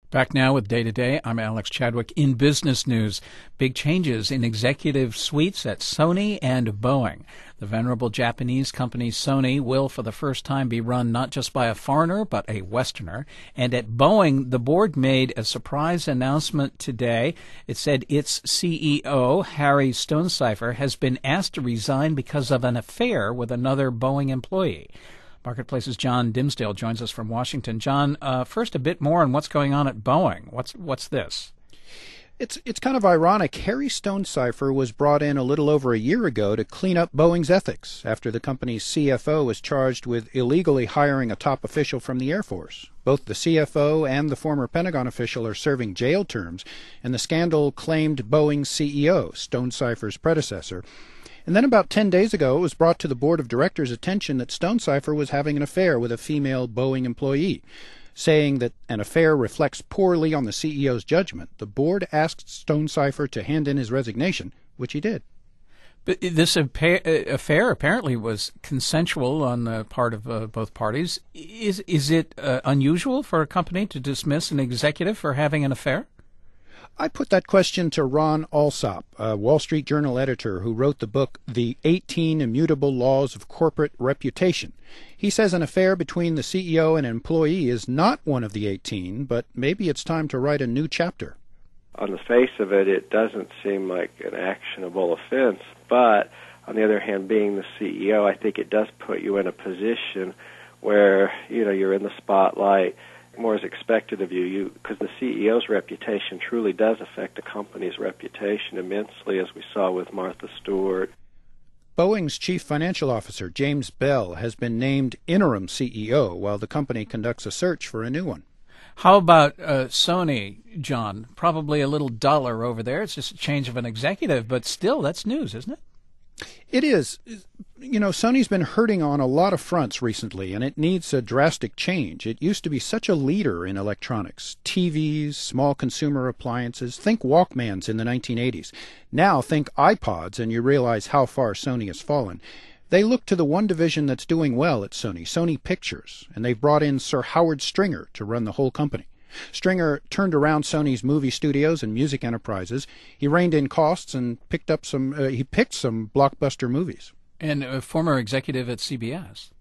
Back now with Day to Day. I'm Alex Chadwick. In business news, big changes in executive suites at Sony and Boeing. The venerable Japanese company Sony will for the first time be run not just by a foreigner but a Westerner. And at Boeing, the board made a surprise announcement today. It said its CEO, Harry Stonecipher, has been asked to resign because of an affair with another Boeing employee. Marketplace's John Dimsdale joins us from Washington. John, first a bit more on what's going on at Boeing. What's this? It's kind of ironic. Harry Stonecipher was brought in a little over a year ago to clean up Boeing's ethics after the company's CFO was charged with illegally hiring a top official from the Air Force. Both the CFO and the former Pentagon official are serving jail terms, and the scandal claimed Boeing's CEO, Stonecipher's predecessor. And then about 10 days ago, it was brought to the board of directors' attention that Stonecipher was having an affair with a female Boeing employee. Saying that an affair reflects poorly on the CEO's judgment, the board asked Stonecipher to hand in his resignation, which he did. But this affair apparently was consensual on the part of both parties. Is it unusual for a company to dismiss an executive for having an affair? I put that question to Ron Alsop, a Wall Street Journal editor who wrote the book The 18 Immutable Laws of Corporate Reputation. He says an affair between the CEO and an employee is not one of the 18, but maybe it's time to write a new chapter. On the face of it, it doesn't seem like an actionable offense, but on the other hand, being the CEO, I think it does put you in a position where, you're in the spotlight. More is expected of you because the CEO's reputation truly does affect a company's reputation immensely, as we saw with Martha Stewart. Boeing's chief financial officer, James Bell, has been named interim CEO while the company conducts a search for a new one. How about Sony, John? Probably a little duller over there. It's just a change of an executive, but still, that's news, isn't it? It is. Sony's been hurting on a lot of fronts recently, and it needs a drastic change. It used to be such a leader in electronics. TVs, small consumer appliances. Think Walkmans in the 1980s. Now think iPods, and you realize how far Sony has fallen. They look to the one division that's doing well at Sony, Sony Pictures, and they've brought in Sir Howard Stringer to run the whole company. Stringer turned around Sony's movie studios and music enterprises. He reined in costs and picked some blockbuster movies. And a former executive at CBS.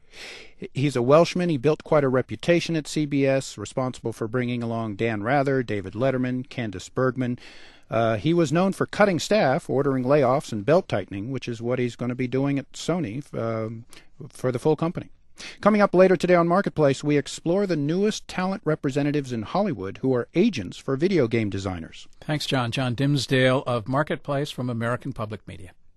He's a Welshman. He built quite a reputation at CBS, responsible for bringing along Dan Rather, David Letterman, Candice Bergman. He was known for cutting staff, ordering layoffs, and belt-tightening, which is what he's going to be doing at Sony for the full company. Coming up later today on Marketplace, we explore the newest talent representatives in Hollywood who are agents for video game designers. Thanks, John. John Dimsdale of Marketplace from American Public Media.